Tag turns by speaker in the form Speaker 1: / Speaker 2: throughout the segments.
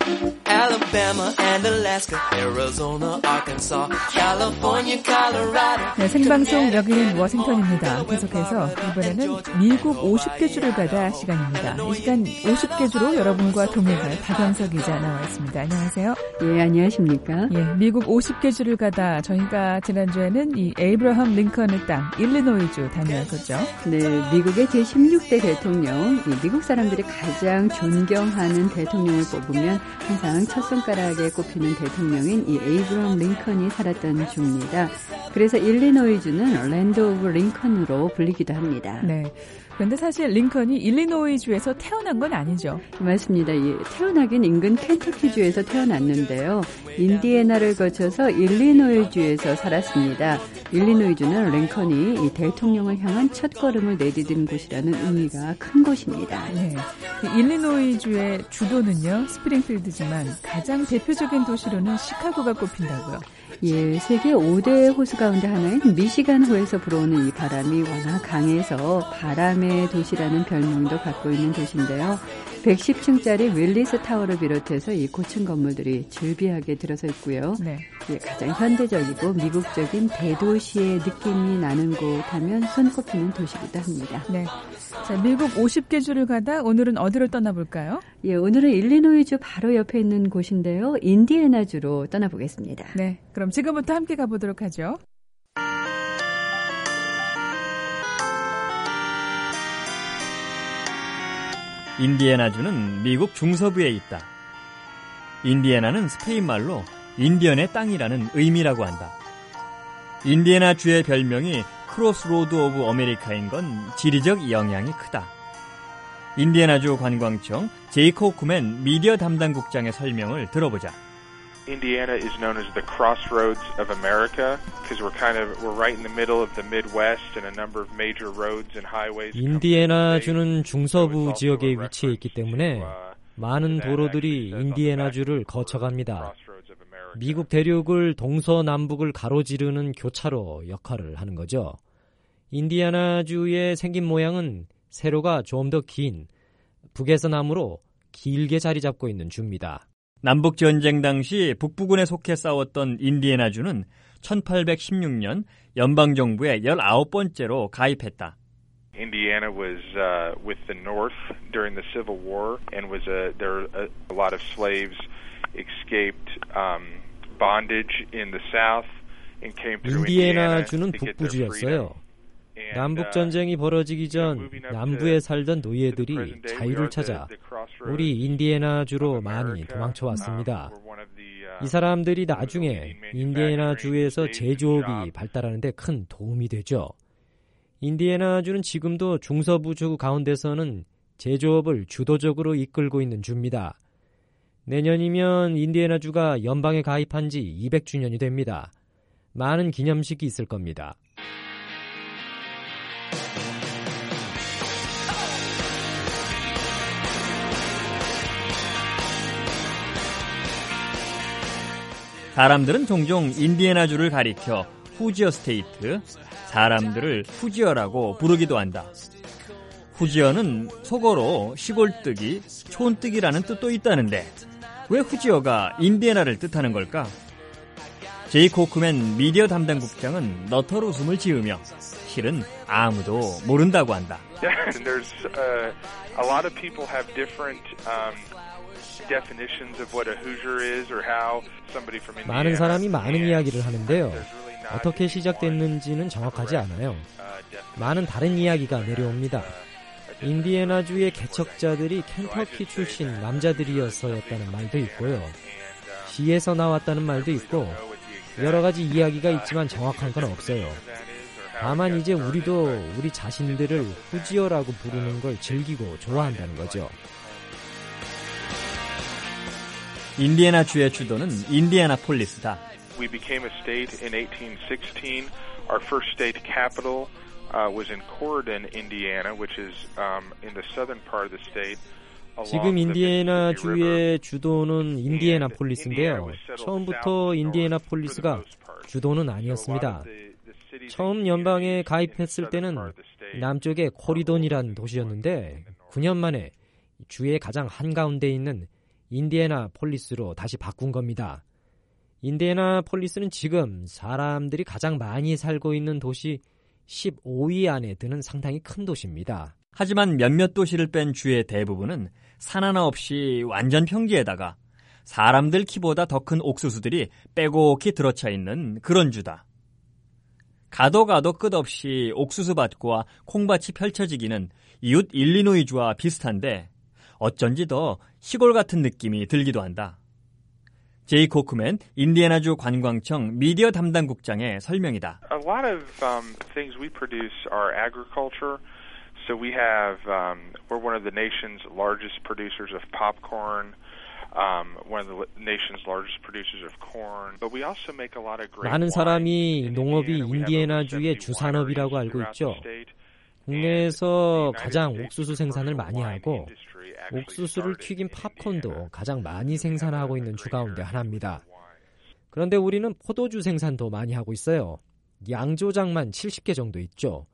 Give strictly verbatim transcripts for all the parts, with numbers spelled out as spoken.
Speaker 1: Alabama and Alaska, Arizona, Arkansas, California, Colorado.
Speaker 2: 네, 생방송 여기는 워싱턴입니다. 계속해서 이번에는 미국 오십 개 주를 가다 시간입니다. 이 시간 오십 개 주로 여러분과 동행할 박영석 기자 나와 있습니다. 안녕하세요.
Speaker 3: 예, 안녕하십니까.
Speaker 2: 예, 미국 오십 개 주를 가다 저희가 지난주에는 이 에이브러함 링컨의 땅 일리노이주 다녀왔었죠.
Speaker 3: 네, 미국의 제십육 대 대통령, 미국 사람들이 가장 존경하는 대통령을 뽑으면 항상 첫 손가락에 꼽히는 대통령인 이 에이브러함 링컨이 살았던 주입니다. 그래서 일리노이주는 랜드 오브 링컨으로 불리기도 합니다.
Speaker 2: 네. 그런데 사실 링컨이 일리노이주에서 태어난 건 아니죠.
Speaker 3: 맞습니다. 예, 태어나긴 인근 켄터키주에서 태어났는데요. 인디애나를 거쳐서 일리노이주에서 살았습니다. 일리노이주는 링컨이 이 대통령을 향한 첫걸음을 내디딘 곳이라는 의미가 큰 곳입니다.
Speaker 2: 네. 일리노이주의 주도는요, 스프링필드지만 가장 대표적인 도시로는 시카고가 꼽힌다고요.
Speaker 3: 예, 세계 오 대 호수 가운데 하나인 미시간호에서 불어오는 이 바람이 워낙 강해서 바람의 도시라는 별명도 갖고 있는 도시인데요. 백십 층짜리 윌리스 타워를 비롯해서 이 고층 건물들이 즐비하게 들어서 있고요.
Speaker 2: 네.
Speaker 3: 예, 가장 현대적이고 미국적인 대도시의 느낌이 나는 곳 하면 손꼽히는 도시이기도 합니다.
Speaker 2: 네. 자, 미국 오십 개 주를 가다 오늘은 어디로 떠나볼까요?
Speaker 3: 예, 오늘은 일리노이주 바로 옆에 있는 곳인데요. 인디애나주로 떠나보겠습니다.
Speaker 2: 네, 그럼 지금부터 함께 가보도록 하죠.
Speaker 4: 인디애나주는 미국 중서부에 있다. 인디애나는 스페인 말로 인디언의 땅이라는 의미라고 한다. 인디애나주의 별명이 크로스로드 오브 아메리카인 건 지리적 영향이 크다. 인디애나주 관광청 제이크 호크맨 미디어 담당국장의 설명을 들어보자.
Speaker 5: Indiana is known as the crossroads of America because we're kind of we're right in the middle of the Midwest and a number of major roads and highways.
Speaker 6: 인디애나주는 중서부 지역에 위치해 있기 때문에 많은 도로들이 인디애나주를 거쳐갑니다. 미국 대륙을 동서남북을 가로지르는 교차로 역할을 하는 거죠. 인디애나주의 생긴 모양은 세로가 좀 더 긴 북에서 남으로 길게 자리 잡고 있는 주입니다.
Speaker 4: 남북전쟁 당시 북부군에 속해 싸웠던 인디애나주는 천팔백십육 년 연방정부의 열아홉 번째로 가입했다.
Speaker 5: Indiana was uh, with the North during the Civil War and was a, there a, a lot of slaves escaped um, bondage in the South and came through Indiana.
Speaker 6: 인디애나주는 북부주였어요. 남북전쟁이 벌어지기 전 남부에 살던 노예들이 자유를 찾아 우리 인디애나주로 많이 도망쳐왔습니다. 이 사람들이 나중에 인디애나주에서 제조업이 발달하는 데 큰 도움이 되죠. 인디애나주는 지금도 중서부주 가운데서는 제조업을 주도적으로 이끌고 있는 주입니다. 내년이면 인디애나주가 연방에 가입한 지 이백 주년이 됩니다. 많은 기념식이 있을 겁니다.
Speaker 4: 사람들은 종종 인디애나주를 가리켜 후지어 스테이트, 사람들을 후지어라고 부르기도 한다. 후지어는 속어로 시골뜨기, 촌뜨기라는 뜻도 있다는데 왜 후지어가 인디애나를 뜻하는 걸까? 제이크 호크맨 미디어 담당국장은 너털 웃음을 지으며 실은 아무도 모른다고 한다.
Speaker 5: There's uh, a lot of people have different um, definitions of what a Hoosier is or how somebody from Indiana.
Speaker 6: 많은 사람이 많은 이야기를 하는데요. 어떻게 시작됐는지는 정확하지 않아요. 많은 다른 이야기가 내려옵니다. 인디애나주의 개척자들이 켄터키 출신 남자들이어서였다는 말도 있고요. 시에서 나왔다는 말도 있고 여러 가지 이야기가 있지만 정확한 건 없어요. 다만 이제 우리도 우리 자신들을 후지어라고 부르는 걸 즐기고 좋아한다는 거죠.
Speaker 4: 인디애나주의 주도는 인디애나폴리스다.
Speaker 5: We became a state in eighteen sixteen. Our first state capital uh, was in Corydon, Indiana, which is um, in the southern part of the state.
Speaker 6: 지금 인디애나주의 주도는 인디애나폴리스인데요. 처음부터 인디애나폴리스가 주도는 아니었습니다. 처음 연방에 가입했을 때는 남쪽의 코리돈이란 도시였는데 구 년 만에 주의 가장 한가운데 있는 인디애나폴리스로 다시 바꾼 겁니다. 인디애나폴리스는 지금 사람들이 가장 많이 살고 있는 도시 십오 위 안에 드는 상당히 큰 도시입니다.
Speaker 4: 하지만 몇몇 도시를 뺀 주의 대부분은 산 하나 없이 완전 평지에다가 사람들 키보다 더 큰 옥수수들이 빼곡히 들어차 있는 그런 주다. 가도 가도 끝없이 옥수수밭과 콩밭이 펼쳐지기는 이웃 일리노이주와 비슷한데 어쩐지 더 시골 같은 느낌이 들기도 한다. 제이 코크맨 인디애나주 관광청 미디어 담당국장의 설명이다.
Speaker 5: A lot of um, things we produce are agriculture. So we have um, we're one of the nation's largest producers of popcorn. Um, one of the nation's largest producers of corn. But we also make a lot of great
Speaker 6: 많은 사람이 농업이 인디애나주의 주산업이라고 알고 있죠. 국내에서 가장 옥수수 생산을 많이 하고 옥수수를 튀긴 팝콘도 가장 많이 생산하고 있는 주 가운데 하나입니다. 그런데 우리는 포도주 생산도 많이 하고 있어요. 양조장만 칠십 개 정도 있죠.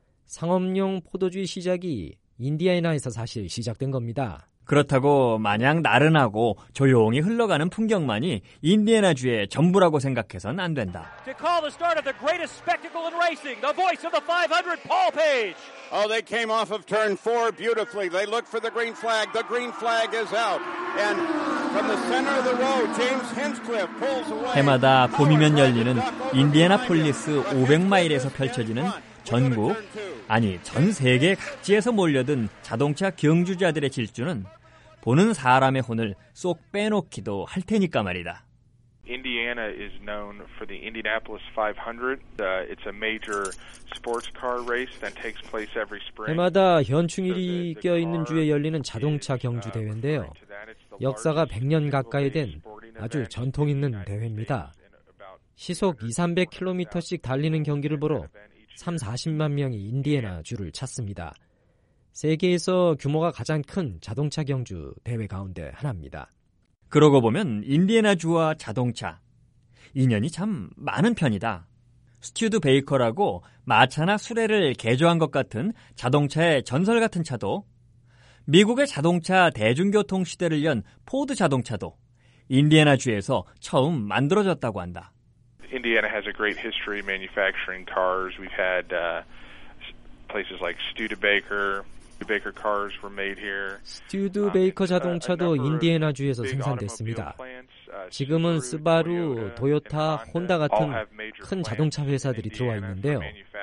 Speaker 6: 상업용 포도주의 시작이 인디애나에서 사실 시작된 겁니다.
Speaker 4: 그렇다고 마냥 나른하고 조용히 흘러가는 풍경만이 인디애나주의 전부라고 생각해선 안 된다.
Speaker 7: To call the start of the greatest spectacle in racing, the voice of the five hundred, Paul Page.
Speaker 8: Oh, they came off of turn four beautifully. They looked for the green flag. The green flag is out. And from the center of the road, James Hinchcliffe pulls away.
Speaker 4: 해마다 봄이면 열리는 인디애나폴리스 오백 마일에서 펼쳐지는 전국, 아니 전 세계 각지에서 몰려든 자동차 경주자들의 질주는 보는 사람의 혼을 쏙 빼놓기도 할 테니까 말이다.
Speaker 5: Indiana is known for the Indianapolis five hundred. Uh, it's a major sports car race that takes place every spring.
Speaker 6: 해마다 현충일이 껴있는 주에 열리는 자동차 경주 대회인데요. 역사가 백 년 가까이 된 아주 전통 있는 대회입니다. 시속 이삼백 킬로미터씩 달리는 경기를 보러 삼사십만 명이 인디애나주를 찾습니다. 세계에서 규모가 가장 큰 자동차 경주 대회 가운데 하나입니다.
Speaker 4: 그러고 보면 인디애나주와 자동차, 인연이 참 많은 편이다. 스튜드 베이커라고 마차나 수레를 개조한 것 같은 자동차의 전설 같은 차도, 미국의 자동차 대중교통 시대를 연 포드 자동차도 인디애나주에서 처음 만들어졌다고 한다.
Speaker 5: Indiana has a great history manufacturing cars. We've had uh, places like Studebaker. Studebaker cars were made here.
Speaker 6: 스튜드베이커 자동차도 인디애나주에서 생산됐습니다. 지금은 스바루, 도요타, 혼다 같은 큰 자동차 회사들이 들어와 있는데요.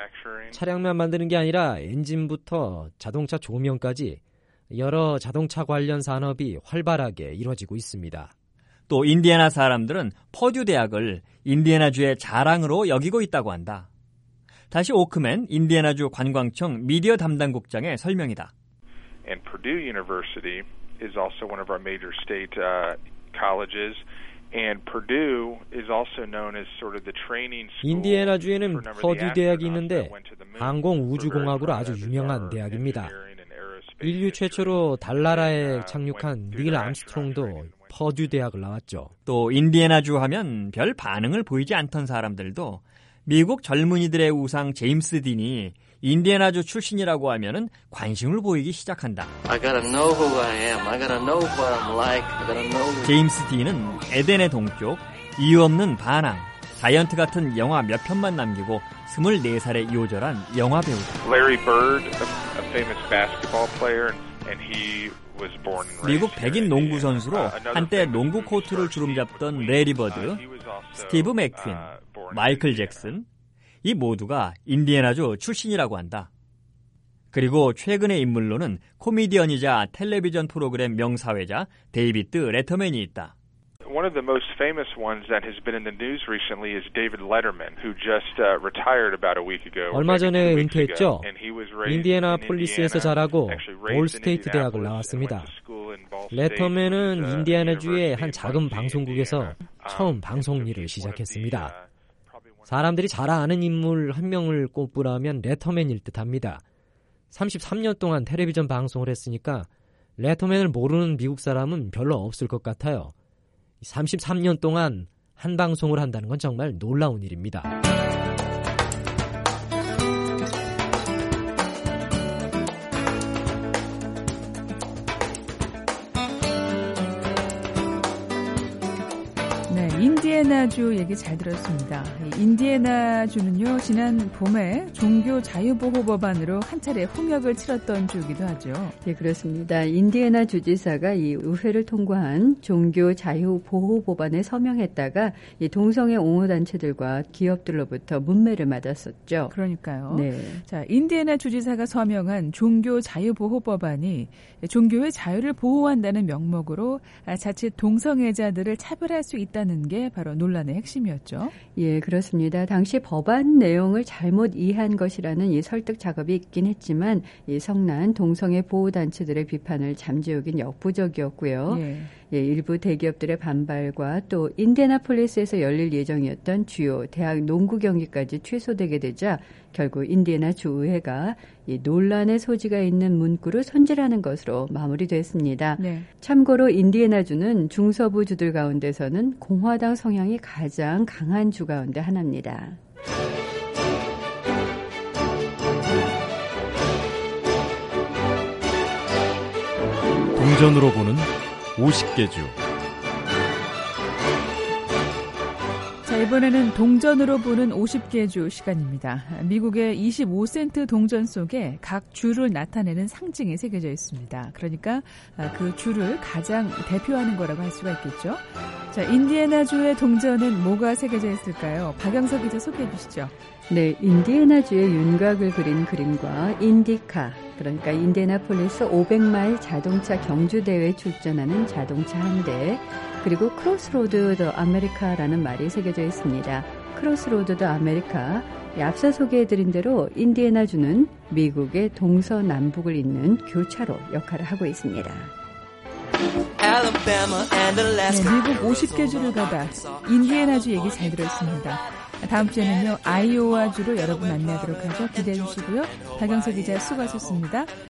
Speaker 6: 차량만 만드는 게 아니라 엔진부터 자동차 조명까지 여러 자동차 관련 산업이 활발하게 이루어지고 있습니다.
Speaker 4: 또 인디애나 사람들은 퍼듀 대학을 인디애나주의 자랑으로 여기고 있다고 한다. 다시 오크맨 인디애나주 관광청 미디어 담당국장의 설명이다.
Speaker 5: And Purdue University is also one of our major state uh, colleges. And Purdue is also known as sort of the training school.
Speaker 6: 인디애나주에는 퍼듀 대학이 있는데 항공우주공학으로 아주 유명한 대학입니다. 인류 최초로 달나라에 착륙한 닐 암스트롱도 퍼듀 대학을 나왔죠.
Speaker 4: 또 인디애나주 하면 별 반응을 보이지 않던 사람들도 미국 젊은이들의 우상 제임스 딘이 인디애나주 출신이라고 하면은 관심을 보이기 시작한다.
Speaker 1: I gotta know who I am. I gotta know what I'm like. I gotta know.
Speaker 4: 제임스 딘은 에덴의 동쪽, 이유 없는 반항, 자이언트 같은 영화 몇 편만 남기고 스물네 살에 요절한 영화 배우다.
Speaker 5: Larry Bird, a famous basketball player, and he was born and raised.
Speaker 4: 미국 백인 농구 선수로 한때 농구 코트를 주름잡던 레리 버드, 스티브 맥퀸, 마이클 잭슨, 이 모두가 인디애나주 출신이라고 한다. 그리고 최근의 인물로는 코미디언이자 텔레비전 프로그램 명사회자 데이비드 레터맨이 있다.
Speaker 5: One of the most famous ones that has been in the news recently is David Letterman, who just uh, retired about a week ago.
Speaker 6: 얼마 전에 은퇴했죠. 인디애나폴리스에서 자라고 볼 스테이트 대학을 나왔습니다. 레터맨은 인디애나주의 한 작은 방송국에서 처음 방송 일을 시작했습니다. 사람들이 잘 아는 인물 한 명을 꼽으라면 레터맨일 듯합니다. 삼십삼 년 동안 텔레비전 방송을 했으니까 레터맨을 모르는 미국 사람은 별로 없을 것 같아요. 삼십삼 년 동안 한 방송을 한다는 건 정말 놀라운 일입니다.
Speaker 2: 인디애나주 얘기 잘 들었습니다. 인디애나주는요, 지난 봄에 종교 자유보호 법안으로 한 차례 홍역을 치렀던 주기도 하죠.
Speaker 3: 네, 그렇습니다. 인디애나 주지사가 이 의회를 통과한 종교 자유보호 법안에 서명했다가 이 동성애 옹호단체들과 기업들로부터 문매를 맞았었죠.
Speaker 2: 그러니까요.
Speaker 3: 네.
Speaker 2: 자, 인디애나 주지사가 서명한 종교 자유보호 법안이 종교의 자유를 보호한다는 명목으로 자칫 동성애자들을 차별할 수 있다는 게 바로 논란의 핵심이었죠.
Speaker 3: 예, 그렇습니다. 당시 법안 내용을 잘못 이해한 것이라는 이 설득 작업이 있긴 했지만 이 성난 동성애 보호단체들의 비판을 잠재우긴 역부족이었고요. 예. 예, 일부 대기업들의 반발과 또 인디애나폴리스에서 열릴 예정이었던 주요 대학 농구 경기까지 취소되게 되자 결국 인디애나 주의회가 이 논란의 소지가 있는 문구를 손질하는 것으로 마무리됐습니다. 네. 참고로 인디애나주는 중서부 주들 가운데서는 공화당 성향이 가장 강한 주 가운데 하나입니다.
Speaker 9: 동전으로 보는 오십 개 주.
Speaker 2: 자, 이번에는 동전으로 보는 오십 개 주 시간입니다. 미국의 이십오 센트 동전 속에 각 주를 나타내는 상징이 새겨져 있습니다. 그러니까 그 주를 가장 대표하는 거라고 할 수가 있겠죠. 자, 인디애나주의 동전은 뭐가 새겨져 있을까요? 박영석 기자 소개해 주시죠.
Speaker 3: 네, 인디애나주의 윤곽을 그린 그림과 인디카, 그러니까 인디애나폴리스 오백 마일 자동차 경주대회에 출전하는 자동차 한 대, 그리고 크로스로드 더 아메리카라는 말이 새겨져 있습니다. 크로스로드 더 아메리카, 앞서 소개해드린 대로 인디애나주는 미국의 동서남북을 잇는 교차로 역할을 하고 있습니다.
Speaker 2: 네, 미국 오십 개 주를 가다 인디애나주 얘기 잘 들었습니다. 다음 주에는요, 아이오와주로 여러분 만나도록 하죠. 기대해 주시고요. 박영석 기자 수고하셨습니다.